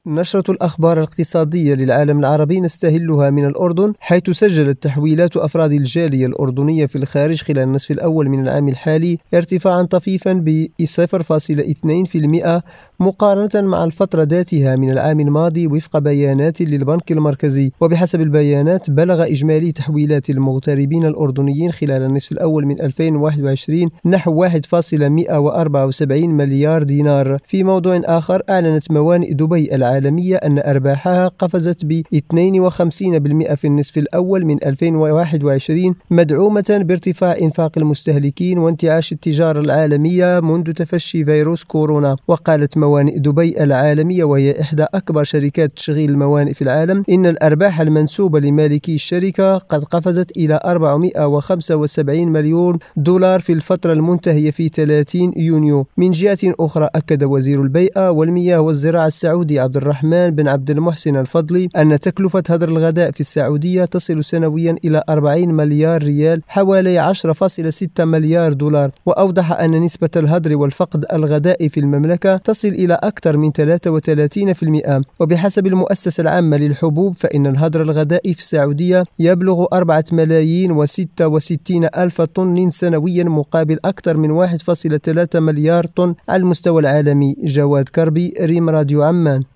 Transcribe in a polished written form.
نشرة الأخبار الاقتصادية للعالم العربي نستهلها من الأردن، حيث سجلت تحويلات أفراد الجالية الأردنية في الخارج خلال النصف الأول من العام الحالي ارتفاعا طفيفا ب 0.2% مقارنة مع الفترة ذاتها من العام الماضي وفق بيانات للبنك المركزي. وبحسب البيانات بلغ إجمالي تحويلات المغتربين الأردنيين خلال النصف الأول من 2021 نحو 1.174 مليار دينار. في موضوع آخر، أعلنت موانئ دبي العالمية أن أرباحها قفزت ب 52% في النصف الأول من 2021 مدعومة بارتفاع إنفاق المستهلكين وانتعاش التجارة العالمية منذ تفشي فيروس كورونا. وقالت موانئ دبي العالمية، وهي إحدى أكبر شركات تشغيل الموانئ في العالم، إن الأرباح المنسوبة لمالكي الشركة قد قفزت إلى 475 مليون دولار في الفترة المنتهية في 30 يونيو. من جهة أخرى، أكد وزير البيئة والمياه والزراعة السعودي عبد الرحمن بن عبد المحسن الفضلي أن تكلفة هدر الغذاء في السعودية تصل سنويا إلى 40 مليار ريال، حوالي 10.6 مليار دولار. وأوضح أن نسبة الهدر والفقد الغذائي في المملكة تصل إلى أكثر من 33%. وبحسب المؤسسة العامة للحبوب، فإن الهدر الغذائي في السعودية يبلغ 4,066,000 طن سنويا، مقابل أكثر من 1.3 مليار طن على المستوى العالمي. جواد كربي، ريم راديو عمان.